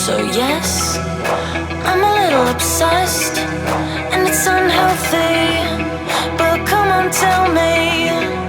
So yes, I'm a little obsessed, and it's unhealthy. But come on, tell me,